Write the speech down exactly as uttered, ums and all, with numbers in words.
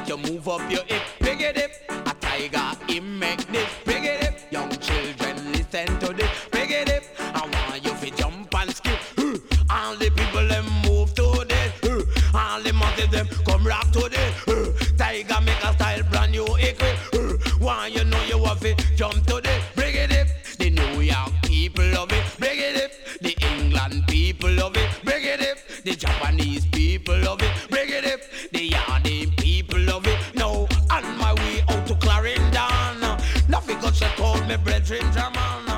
make you move up your hip. Big it hip, a tiger, him make this. Big it hip, young children listen to this. Big it hip, I want you to jump and skip. All the people them move to this. All the monkeys them come rock to this. Tiger make a style brand new equip. Why you know you have to jump to this. Big it hip, the New York people love it. Big it hip, the England people love it. Big it hip, the Japanese people love it. Big it hip, the Yardi people love it. Now on my way out to Clarendon, nothing got to call me brethren German.